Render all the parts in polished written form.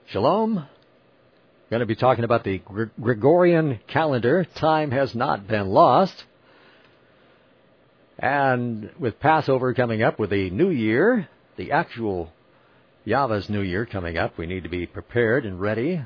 Shalom. Going to be talking about the Gregorian calendar. Time has not been lost. And with Passover coming up, with the New Year, the actual Yahweh's New Year coming up, we need to be prepared and ready,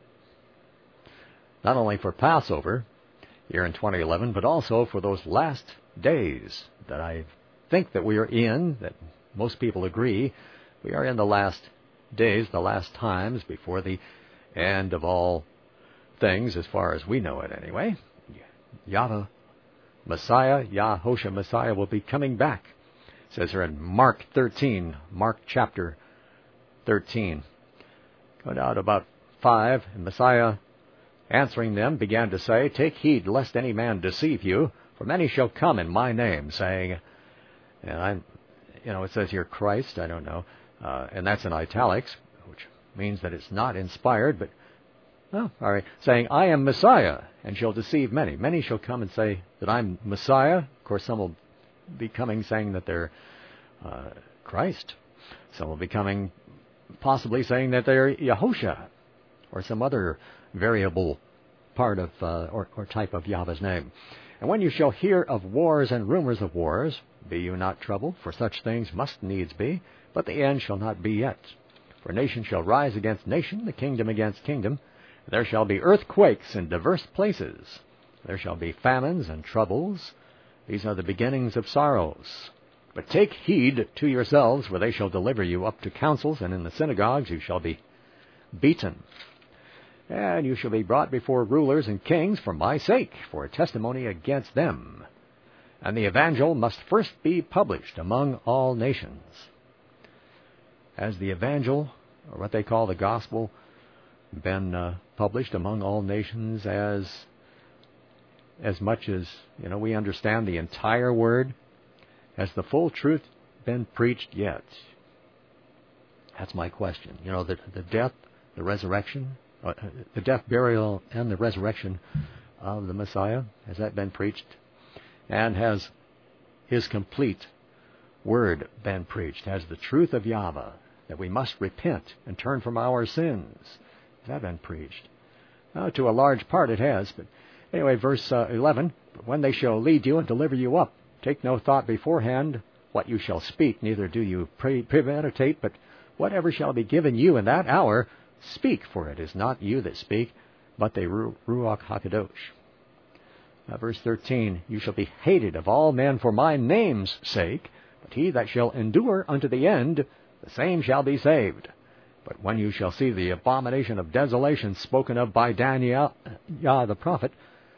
not only for Passover here in 2011, but also for those last days that I think that we are in, that most people agree. We are in the last days, the last times before the end of all things, as far as we know it anyway. Yahweh Messiah, Yahushua Messiah, will be coming back. It says here in Mark 13, Mark chapter 13. Go down to about 5, and Messiah, answering them, began to say, "Take heed lest any man deceive you, for many shall come in my name, saying," and it says here Christ, I don't know, and that's in italics, which means that it's not inspired, but, all right, saying, "I am Messiah," and shall deceive many. Many shall come and say that I'm Messiah. Of course, some will be coming saying that they're Christ. Some will be coming possibly saying that they're Yahushua, or some other variable part of or type of Yahweh's name. "And when you shall hear of wars and rumors of wars, be you not troubled, for such things must needs be, but the end shall not be yet. For nation shall rise against nation, the kingdom against kingdom. There shall be earthquakes in diverse places. There shall be famines and troubles. These are the beginnings of sorrows. But take heed to yourselves, for they shall deliver you up to councils, and in the synagogues you shall be beaten. And you shall be brought before rulers and kings for my sake, for a testimony against them. And the evangel must first be published among all nations." Has the evangel, or what they call the gospel, been published among all nations as much as, we understand the entire word? Has the full truth been preached yet? That's my question. The death, the resurrection, the death, burial, and the resurrection of the Messiah, has that been preached? And has His complete word been preached? Has the truth of Yahweh, that we must repent and turn from our sins, has that been preached? To a large part it has, but anyway, verse 11, "But when they shall lead you and deliver you up, take no thought beforehand what you shall speak, neither do you premeditate, but whatever shall be given you in that hour, speak, for it is not you that speak, but the Ruach HaKadosh." Verse 13, "You shall be hated of all men for my name's sake, but he that shall endure unto the end, the same shall be saved. But when you shall see the abomination of desolation spoken of by Daniel the prophet,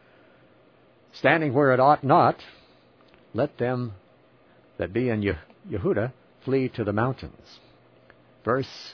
standing where it ought not, let them that be in Yehuda flee to the mountains." Verse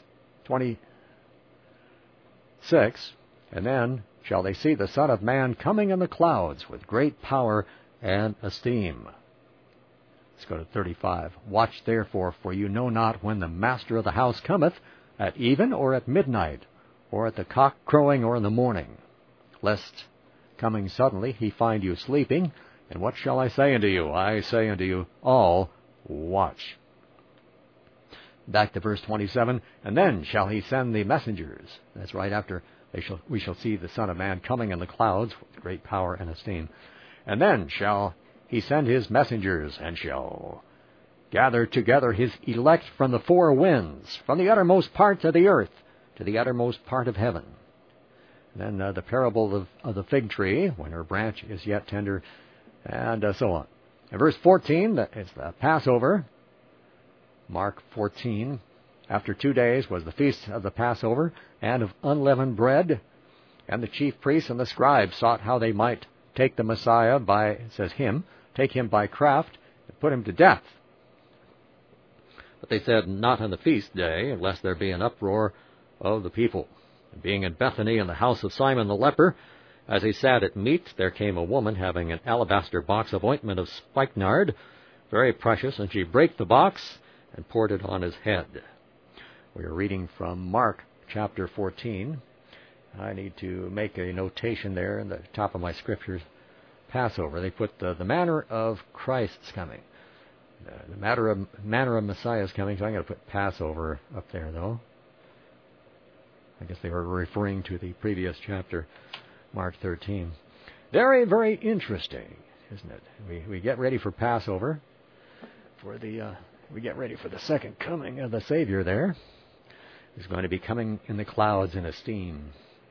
26, "And then shall they see the Son of Man coming in the clouds with great power and esteem." Let's go to 35. "Watch therefore, for you know not when the master of the house cometh, at even or at midnight, or at the cock crowing or in the morning, lest coming suddenly he find you sleeping. And what shall I say unto you? I say unto you all, watch." Back to verse 27, "And then shall he send the messengers." That's right after we shall see the Son of Man coming in the clouds with great power and esteem. "And then shall he send his messengers, and shall gather together his elect from the four winds, from the uttermost parts of the earth to the uttermost part of heaven." And then the parable of the fig tree, when her branch is yet tender, and so on. In verse 14, it's the Passover. Mark 14, "After 2 days was the feast of the Passover, and of unleavened bread. And the chief priests and the scribes sought how they might take the Messiah take him by craft, and put him to death. But they said, Not on the feast day, lest there be an uproar of the people. And being in Bethany in the house of Simon the leper, as he sat at meat, there came a woman having an alabaster box of ointment of spikenard, very precious, and she brake the box and poured it on his head." We are reading from Mark chapter 14. I need to make a notation there in the top of my scriptures. Passover. They put the manner of Christ's coming. The manner of Messiah's coming, so I'm going to put Passover up there, though. I guess they were referring to the previous chapter, Mark 13. Very, very interesting, isn't it? We get ready for Passover, we get ready for the second coming of the Savior there, who's going to be coming in the clouds in a steam.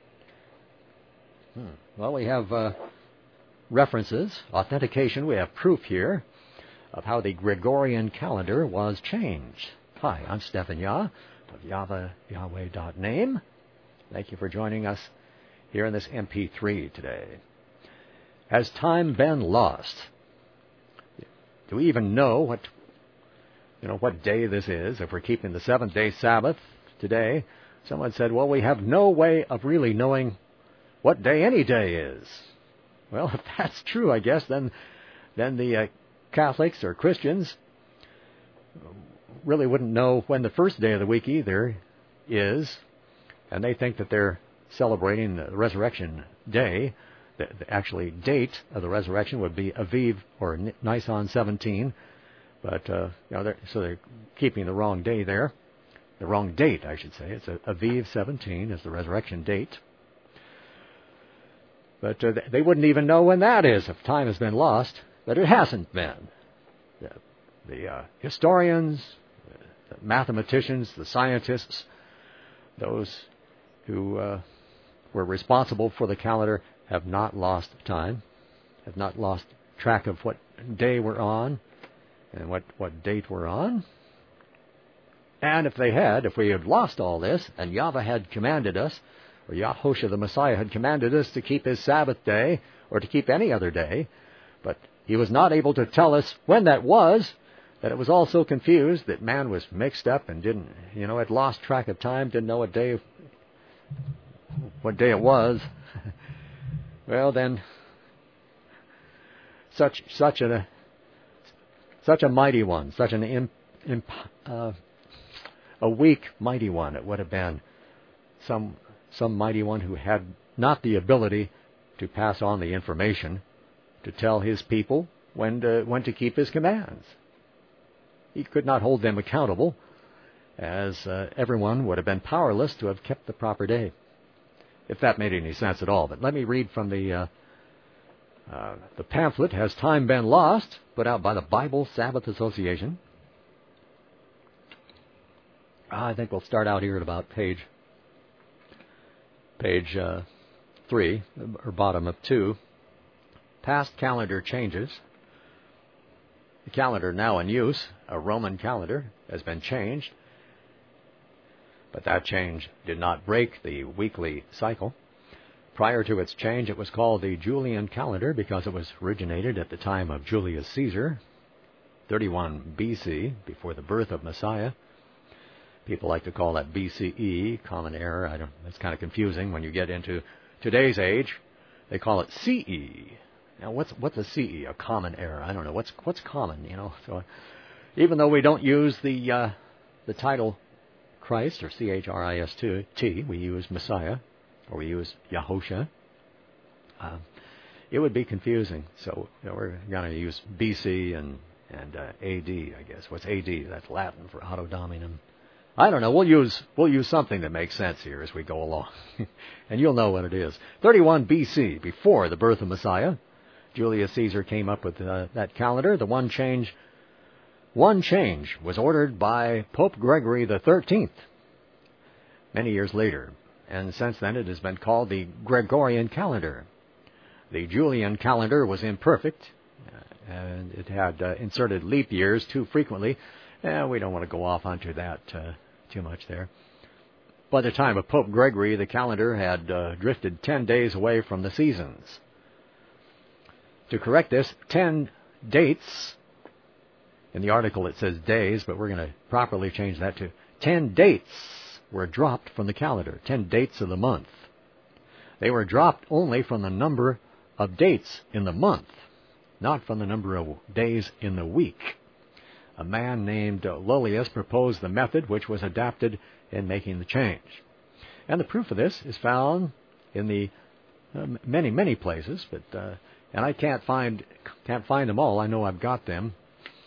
Well, we have references, authentication, we have proof here of how the Gregorian calendar was changed. Hi, I'm Stephen Yah of YahwehYahweh.name. Thank you for joining us here in this MP3 today. Has time been lost? Do we even know what day this is? If we're keeping the seventh-day Sabbath today, someone said, well, we have no way of really knowing what day any day is. Well, if that's true, I guess, then the Catholics or Christians really wouldn't know when the first day of the week either is, and they think that they're celebrating the resurrection day. The actually date of the resurrection would be Aviv or Nisan 17, but so they're keeping the wrong day there, the wrong date, I should say. It's Aviv 17 is the resurrection date, but they wouldn't even know when that is if time has been lost. But it hasn't been. The historians, the mathematicians, the scientists, those who were responsible for the calendar have not lost time, have not lost track of what day we're on and what date we're on. And if we had lost all this, and Yahweh had commanded us, or Yahushua the Messiah had commanded us to keep his Sabbath day, or to keep any other day, but he was not able to tell us when that was, that it was all so confused that man was mixed up and had lost track of time, didn't know what day it was. Well, then, such a mighty one, such a weak mighty one it would have been, some mighty one who had not the ability to pass on the information to tell his people when to keep his commands. He could not hold them accountable, as everyone would have been powerless to have kept the proper day, if that made any sense at all. But let me read from the pamphlet, Has Time Been Lost?, put out by the Bible Sabbath Association. I think we'll start out here at about page 3, or bottom of 2. Past calendar changes. The calendar now in use, a Roman calendar, has been changed, but that change did not break the weekly cycle. Prior to its change, it was called the Julian calendar because it was originated at the time of Julius Caesar, 31 BC, before the birth of Messiah. People like to call that BCE, common era. It's kind of confusing when you get into today's age. They call it CE. Now, what's a CE? A common era? I don't know. What's common? So even though we don't use the title Christ or Christ, we use Messiah or we use Yahushua. It would be confusing. So we're going to use BC and AD. I guess what's AD? That's Latin for Auto Dominum. I don't know. We'll use something that makes sense here as we go along, and you'll know what it is. 31 BC, before the birth of Messiah. Julius Caesar came up with that calendar. The one change was ordered by Pope Gregory the 13th many years later, and since then it has been called the Gregorian calendar. The Julian calendar was imperfect, and it had inserted leap years too frequently. We don't want to go off onto that too much there. By the time of Pope Gregory, the calendar had drifted 10 days away from the seasons. To correct this, 10 dates, in the article it says days, but we're going to properly change that to 10 dates were dropped from the calendar, 10 dates of the month. They were dropped only from the number of dates in the month, not from the number of days in the week. A man named Lullius proposed the method which was adapted in making the change. And the proof of this is found in the many places, but and I can't find them all. I know I've got them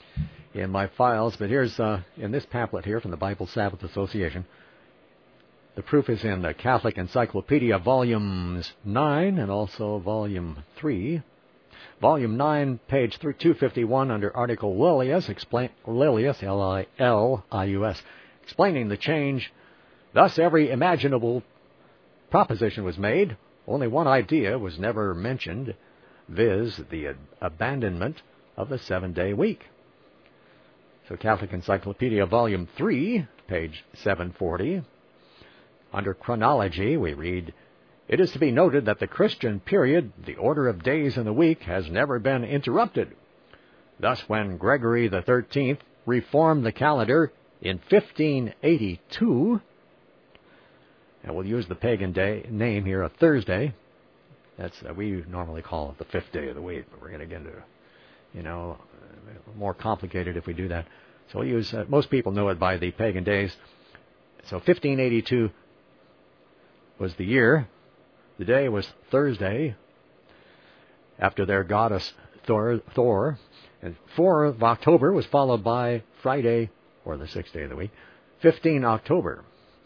in my files, but here's in this pamphlet here from the Bible Sabbath Association. The proof is in the Catholic Encyclopedia, Volumes 9 and also Volume 3. Volume 9, page 251, under Article Lilius, Lilius, L-I-L-I-U-S, explaining the change. Thus, every imaginable proposition was made. Only one idea was never mentioned, viz., the abandonment of the 7-day week. So Catholic Encyclopedia, Volume 3, page 740. Under chronology, we read, "It is to be noted that the Christian period, the order of days in the week, has never been interrupted. Thus, when Gregory the 13th reformed the calendar in 1582, and we'll use the pagan day name here of Thursday. That's we normally call it the 5th day of the week, but we're going to get into, more complicated if we do that. So we'll use, most people know it by the pagan days. So 1582 was the year. The day was Thursday, after their goddess Thor. And 4th of October was followed by Friday, or the 6th day of the week, 15 October.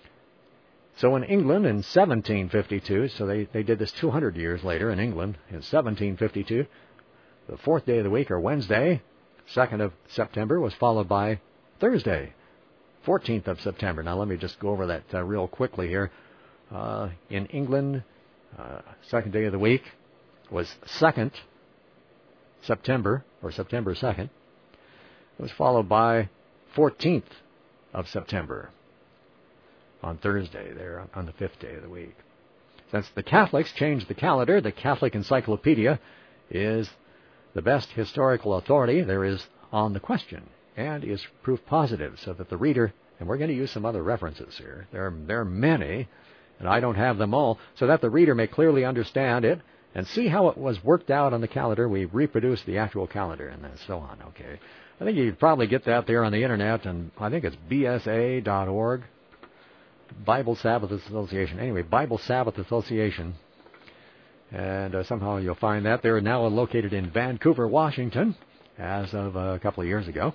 So in England in 1752, so they did this 200 years later in England, in 1752, the 4th day of the week, or Wednesday, 2nd of September, was followed by Thursday, 14th of September. Now let me just go over that real quickly here. In England, 2nd day of the week was 2nd September, or September 2nd. It was followed by 14th of September on Thursday, there on the 5th day of the week. Since the Catholics changed the calendar, the Catholic Encyclopedia is the best historical authority there is on the question, and is proof positive, so that the reader, and we're going to use some other references here, there are many, and I don't have them all, so that the reader may clearly understand it and see how it was worked out on the calendar. We reproduced the actual calendar and so on. Okay, I think you could probably get that there on the internet, and I think it's bsa.org, Bible Sabbath Association. Anyway, Bible Sabbath Association, and somehow you'll find that. They're now located in Vancouver, Washington, as of a couple of years ago.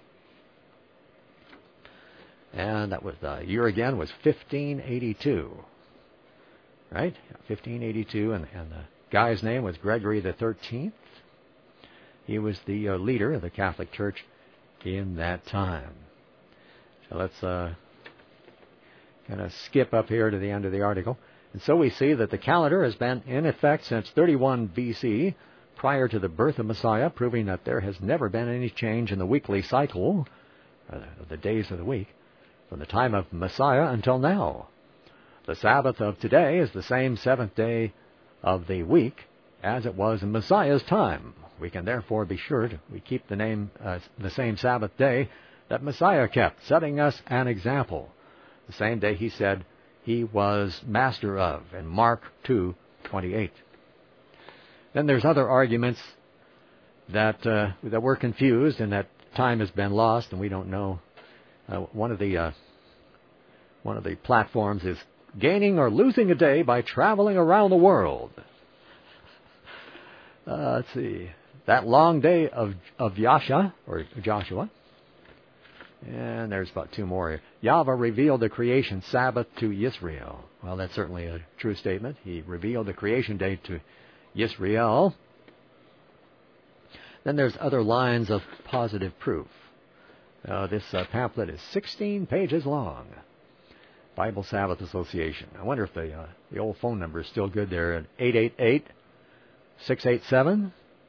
And that was the year again was 1582. Right? 1582, and the guy's name was Gregory the 13th. He was the leader of the Catholic Church in that time. So let's kind of skip up here to the end of the article. And so we see that the calendar has been in effect since 31 BC, prior to the birth of Messiah, proving that there has never been any change in the weekly cycle, the days of the week, from the time of Messiah until now. The Sabbath of today is the same 7th day of the week as it was in Messiah's time. We can therefore be sure we keep the same Sabbath day that Messiah kept, setting us an example. The same day he said he was master of, in Mark 2:28. Then there's other arguments that we're confused and that time has been lost and we don't know. One of the platforms is gaining or losing a day by traveling around the world. Let's see. That long day of Joshua. And there's about two more here. Yahweh revealed the creation Sabbath to Yisrael. Well, that's certainly a true statement. He revealed the creation day to Yisrael. Then there's other lines of positive proof. This pamphlet is 16 pages long. Bible Sabbath Association. I wonder if the old phone number is still good there at 888-687-5191.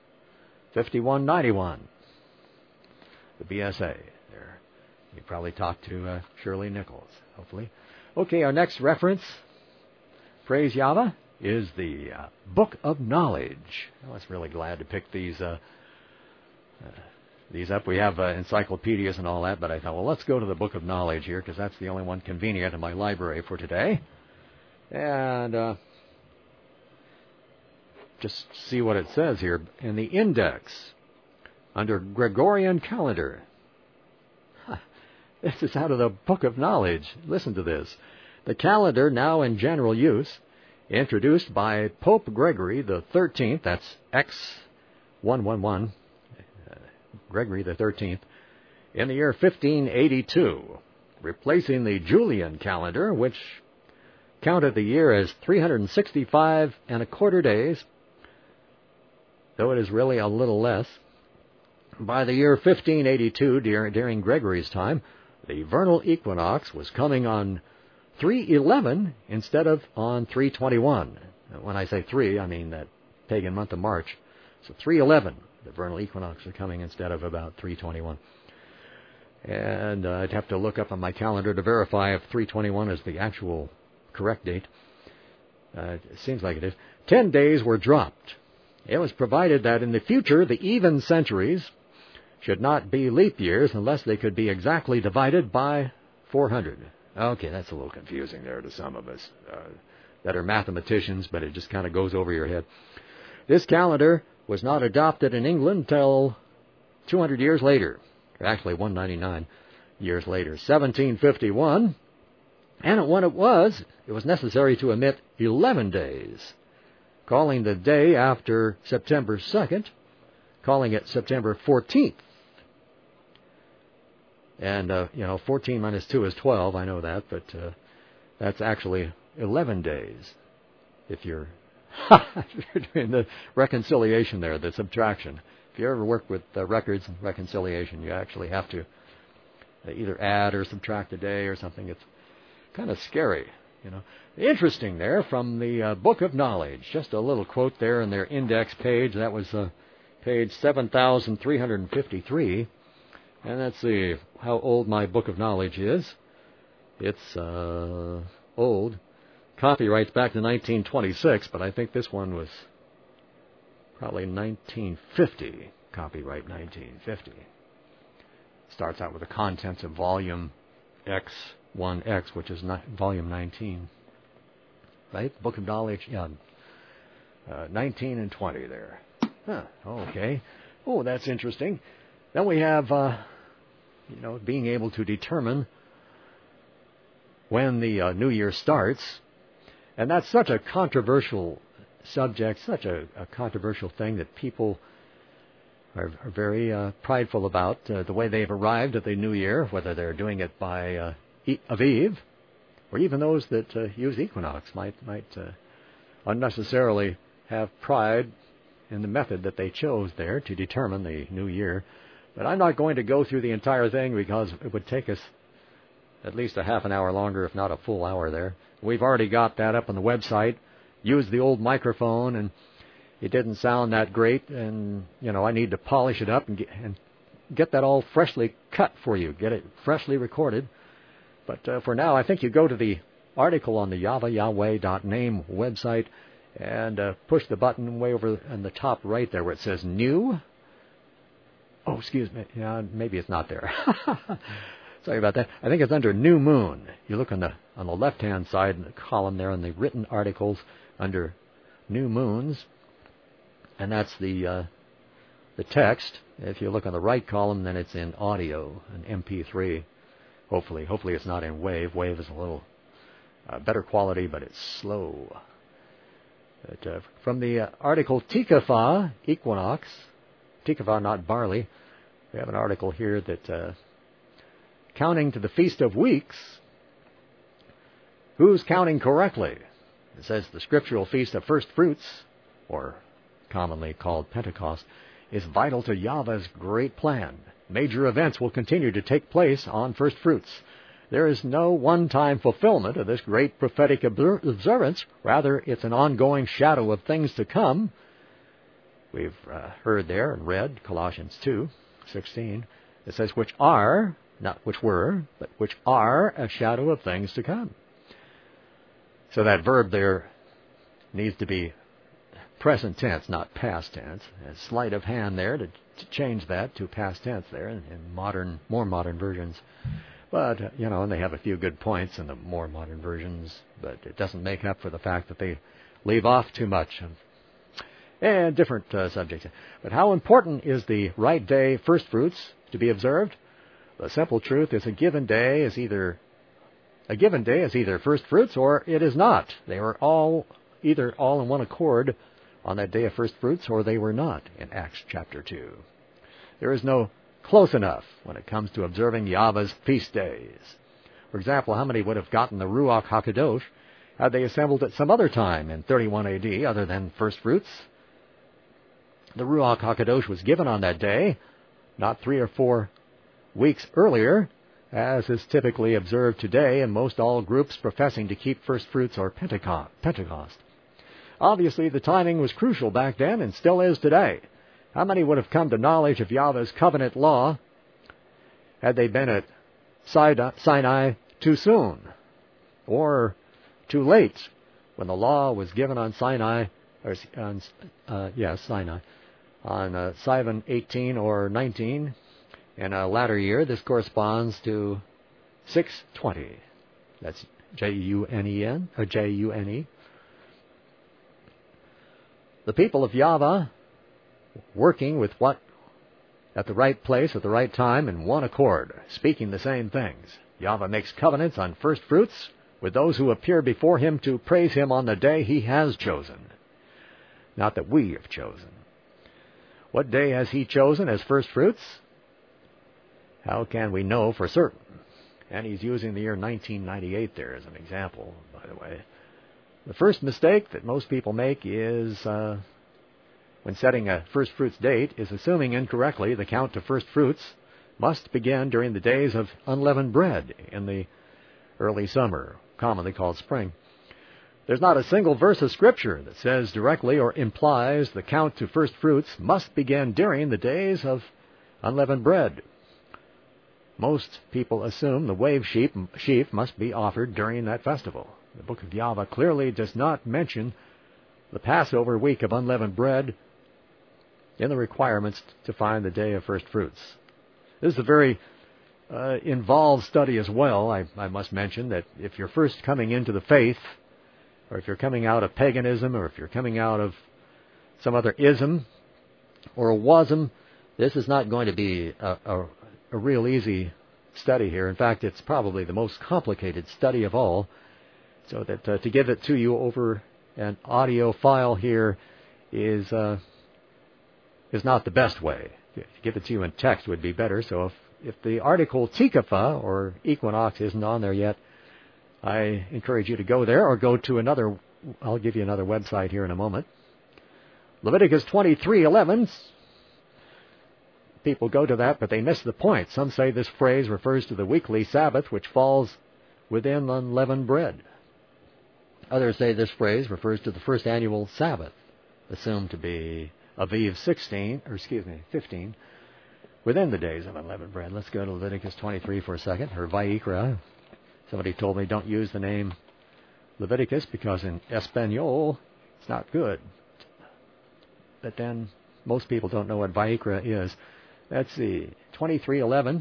The BSA there. You probably talked to Shirley Nichols, hopefully. Okay, our next reference, praise Yahweh, is the Book of Knowledge. I was really glad to pick these up. We have encyclopedias and all that, but I thought, well, let's go to the Book of Knowledge here, because that's the only one convenient in my library for today. And just see what it says here. In the index, under Gregorian calendar. This is out of the Book of Knowledge. Listen to this. The calendar now in general use, introduced by Pope Gregory the 13th, that's X111, Gregory the 13th, in the year 1582, replacing the Julian calendar, which counted the year as 365 and a quarter days, though it is really a little less. By the year 1582, during Gregory's time, the vernal equinox was coming on 3/11 instead of on 3/21. When I say 3, I mean that pagan month of March. So 3/11, the vernal equinox was coming instead of about 3/21. And I'd have to look up on my calendar to verify if 3/21 is the actual correct date. It seems like it is. 10 days were dropped. It was provided that in the future, the even centuries should not be leap years unless they could be exactly divided by 400. Okay, that's a little confusing there to some of us that are mathematicians, but it just kind of goes over your head. This calendar was not adopted in England until 200 years later, actually 199 years later, 1751. And when it was necessary to omit 11 days, calling the day after September 2nd, calling it September 14th. And, 14 minus 2 is 12, I know that, but that's actually 11 days. If you're doing the reconciliation there, the subtraction. If you ever work with records and reconciliation, you actually have to either add or subtract a day or something. It's kind of scary, Interesting there from the Book of Knowledge. Just a little quote there in their index page. That was page 7,353. And let's see how old my Book of Knowledge is. It's old. Copyright's back to 1926, but I think this one was probably 1950. Copyright 1950. Starts out with the contents of volume X1X, which is volume 19. Right? Book of Knowledge, 19 and 20 there. Huh, okay. Oh, that's interesting. Then we have, being able to determine when the new year starts. And that's such a controversial subject, such a controversial thing that people are very prideful about the way they've arrived at the new year, whether they're doing it by Aviv, or even those that use equinox might unnecessarily have pride in the method that they chose there to determine the new year. But I'm not going to go through the entire thing because it would take us at least a half an hour longer, if not a full hour there. We've already got that up on the website. Used the old microphone, and it didn't sound that great. And, I need to polish it up and get that all freshly cut for you, get it freshly recorded. But for now, I think you go to the article on the YahwehYahweh.name website and push the button way over in the top right there where it says New. Oh, excuse me. Yeah, maybe it's not there. Sorry about that. I think it's under New Moon. You look on the left-hand side in the column there on the written articles under New Moons, and that's the text. If you look on the right column, then it's in audio, an MP3. Hopefully it's not in Wave. Wave is a little better quality, but it's slow. But, from the article Tikva, Equinox, Tikva, not barley, we have an article here that counting to the Feast of Weeks, who's counting correctly? It says the scriptural Feast of First Fruits, or commonly called Pentecost, is vital to Yahweh's great plan. Major events will continue to take place on First Fruits. There is no one-time fulfillment of this great prophetic observance. Rather, it's an ongoing shadow of things to come. We've heard there and read Colossians 2:16. It says, which are, not which were, but which are a shadow of things to come. So that verb there needs to be present tense, not past tense. A sleight of hand there to change that to past tense there in more modern versions. But, and they have a few good points in the more modern versions, but it doesn't make up for the fact that they leave off too much. And different subjects. But how important is the right day first fruits to be observed? The simple truth is a given day is either first fruits or it is not. They were either all in one accord on that day of first fruits, or they were not in Acts chapter 2. There is no close enough when it comes to observing Yahweh's feast days. For example, how many would have gotten the Ruach HaKadosh Had they assembled at some other time in 31 AD other than first fruits? The Ruach HaKadosh was given on that day, not 3 or 4 weeks earlier, as is typically observed today in most all groups professing to keep first fruits or Pentecost. Obviously, the timing was crucial back then and still is today. How many would have come to knowledge of Yahweh's covenant law had they been at Sinai too soon or too late when the law was given on Sinai, Sinai, on Sivan 18 or 19 in a latter year? This corresponds to 620. That's J-U-N-E-N, or J-U-N-E. The people of Yahweh working with what at the right place at the right time in one accord, speaking the same things. Yahweh makes covenants on first fruits with those who appear before him to praise him on the day he has chosen, not that we have chosen. What day has he chosen as first fruits? How can we know for certain? And he's using the year 1998 there as an example, by the way. The first mistake that most people make is, when setting a first fruits date, is assuming incorrectly the count to first fruits must begin during the days of unleavened bread in the early summer, commonly called spring. There's not a single verse of Scripture that says directly or implies the count to first fruits must begin during the days of unleavened bread. Most people assume the wave sheaf must be offered during that festival. The book of Yahweh clearly does not mention the Passover week of unleavened bread in the requirements to find the day of first fruits. This is a very involved study as well. I must mention that if you're first coming into the faith, or if you're coming out of paganism, or if you're coming out of some other ism or a wasm, this is not going to be a real easy study here. In fact, it's probably the most complicated study of all. So that to give it to you over an audio file here is not the best way. To give it to you in text would be better. So if the article Tikapha or equinox isn't on there yet, I encourage you to go there or go to another. I'll give you another website here in a moment. Leviticus 23:11. People go to that, but they miss the point. Some say this phrase refers to the weekly Sabbath, which falls within unleavened bread. Others say this phrase refers to the first annual Sabbath, assumed to be Aviv 15, within the days of unleavened bread. Let's go to Leviticus 23 for a second, or Vayikra. Somebody told me don't use the name Leviticus because in Espanol it's not good. But then most people don't know what Vayikra is. Let's see, 23:11,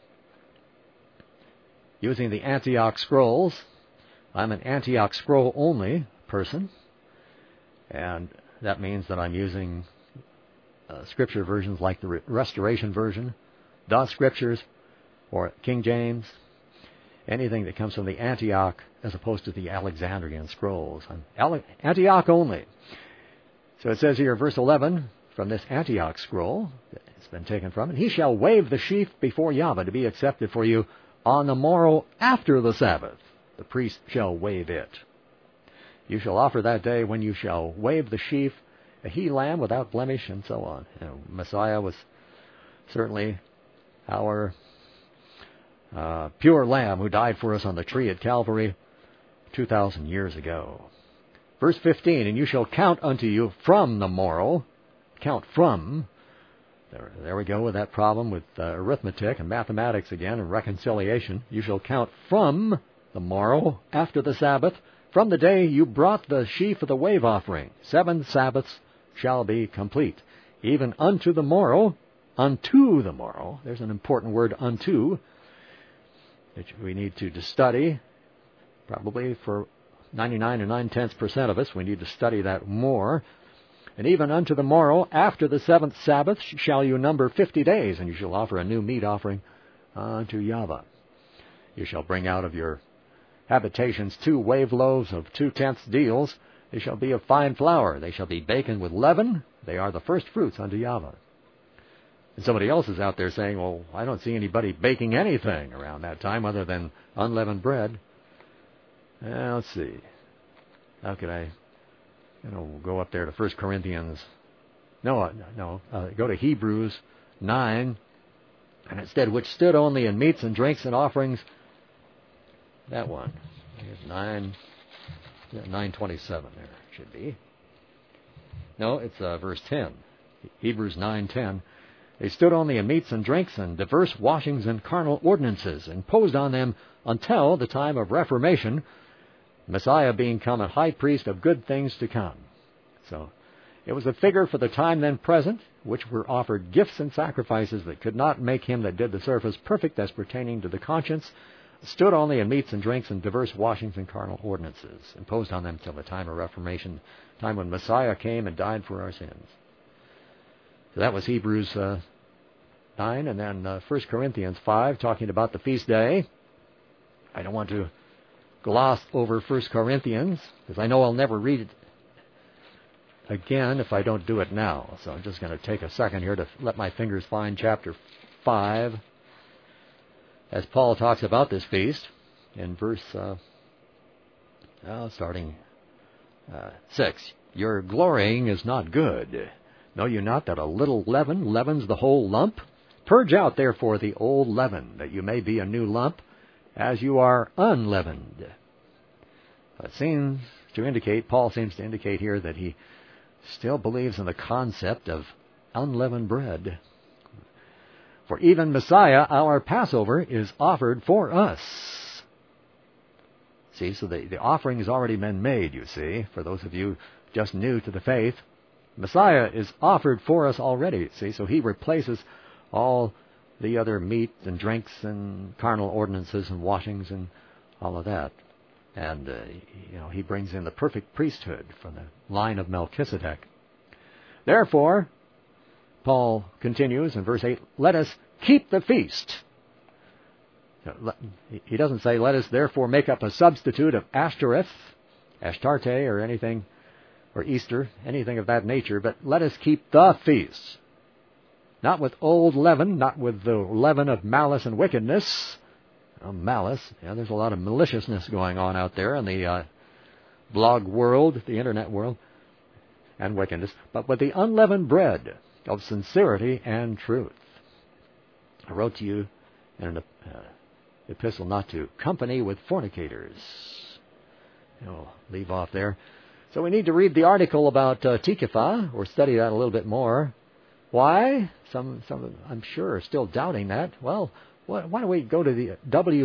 using the Antioch scrolls. I'm an Antioch scroll-only person, and that means that I'm using Scripture versions like the Restoration Version, the Scriptures, or King James, anything that comes from the Antioch as opposed to the Alexandrian scrolls. I'm Antioch only. So it says here, verse 11, from this Antioch scroll, it's been taken from, and he shall wave the sheaf before Yahweh to be accepted for you on the morrow after the Sabbath. The priest shall wave it. You shall offer that day when you shall wave the sheaf, a he-lamb without blemish, and so on. Messiah was certainly our pure lamb who died for us on the tree at Calvary 2,000 years ago. Verse 15, and you shall count unto you from the morrow. Count from. There we go with that problem with arithmetic and mathematics again and reconciliation. You shall count from the morrow after the Sabbath, from the day you brought the sheaf of the wave offering. 7 Sabbaths shall be complete. Even unto the morrow, there's an important word, unto, that we need to study. Probably for 99 and 9/10% of us, we need to study that more. And even unto the morrow, after the 7th Sabbath, shall you number 50 days, and you shall offer a new meat offering unto Yahweh. You shall bring out of your habitations 2 wave loaves of 2/10 deals. They shall be of fine flour. They shall be baken with leaven. They are the first fruits unto Yahweh. And somebody else is out there saying, well, I don't see anybody baking anything around that time other than unleavened bread. Let's see. How could I, go up there to 1 Corinthians? No. Go to Hebrews 9, and instead, which stood only in meats and drinks and offerings. That one. Here's 9:27 there should be. No, it's verse 10. Hebrews 9:10. They stood only in meats and drinks and diverse washings and carnal ordinances, imposed on them until the time of Reformation, Messiah being come a high priest of good things to come. So it was a figure for the time then present, which were offered gifts and sacrifices that could not make him that did the service perfect as pertaining to the conscience, stood only in meats and drinks and diverse washings and carnal ordinances, imposed on them till the time of Reformation, time when Messiah came and died for our sins. So that was Hebrews 9, and then 1 Corinthians 5, talking about the feast day. I don't want to gloss over 1 Corinthians, because I know I'll never read it again if I don't do it now. So I'm just going to take a second here to let my fingers find chapter 5, as Paul talks about this feast in verse, starting 6. Your glorying is not good. Know you not that a little leaven leavens the whole lump? Purge out therefore the old leaven, that you may be a new lump, as you are unleavened. It seems to indicate, Paul seems to indicate here that he still believes in the concept of unleavened bread. For even Messiah, our Passover, is offered for us. See, so the offering has already been made, you see, for those of you just new to the faith. Messiah is offered for us already, see, so he replaces all the other meat and drinks and carnal ordinances and washings and all of that. And, he brings in the perfect priesthood from the line of Melchizedek. Therefore, Paul continues in verse 8, let us keep the feast. He doesn't say, let us therefore make up a substitute of Ashtoreth, Ashtarte, or anything, or Easter, anything of that nature, but let us keep the feast. Not with old leaven, not with the leaven of malice and wickedness. Malice, there's a lot of maliciousness going on out there in the blog world, the internet world, and wickedness, but with the unleavened bread of sincerity and truth. I wrote to you in an epistle not to company with fornicators. Leave off there. So we need to read the article about Tikva, or study that a little bit more. Why? Some I'm sure are still doubting that. Well, why don't we go to the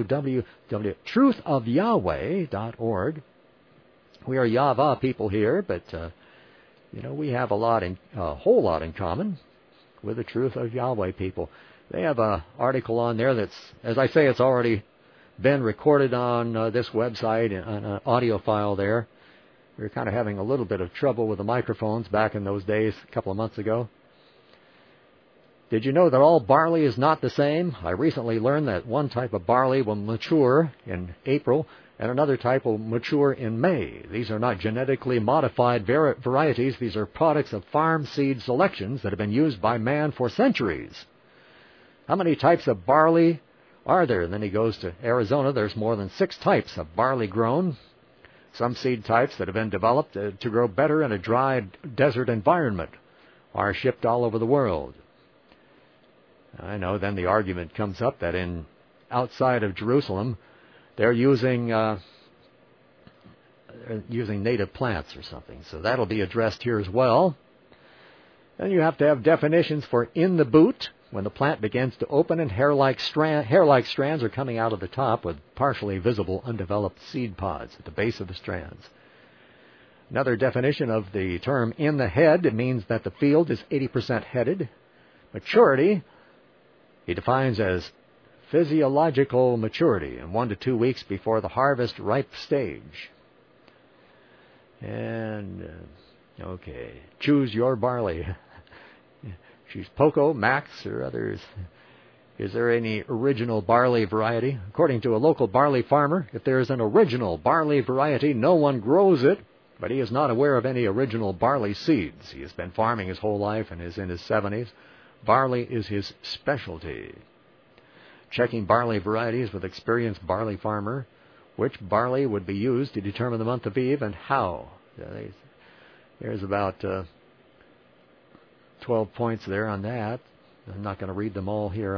www.truthofyahweh.org. We are Yahweh people here, but we have a whole lot in common with the Truth of Yahweh people. They have an article on there that's, as I say, it's already been recorded on this website, an audio file there. We were kind of having a little bit of trouble with the microphones back in those days, a couple of months ago. Did you know that all barley is not the same? I recently learned that one type of barley will mature in April and another type will mature in May. These are not genetically modified varieties. These are products of farm seed selections that have been used by man for centuries. How many types of barley are there? And then he goes to Arizona. There's more than 6 types of barley grown. Some seed types that have been developed to grow better in a dry desert environment are shipped all over the world. I know then the argument comes up that outside of Jerusalem, they're using native plants or something. So that'll be addressed here as well. Then you have to have definitions for in the boot, when the plant begins to open and hair-like strands are coming out of the top with partially visible undeveloped seed pods at the base of the strands. Another definition of the term in the head, it means that the field is 80% headed. Maturity, he defines as physiological maturity in 1 to 2 weeks before the harvest ripe stage. And, choose your barley. Choose Poco, Max, or others. Is there any original barley variety? According to a local barley farmer, if there is an original barley variety, no one grows it, but he is not aware of any original barley seeds. He has been farming his whole life and is in his 70s. Barley is his specialty. Checking barley varieties with experienced barley farmer which barley would be used to determine the month of Eve and how. There's about 12 points there on that. I'm not going to read them all here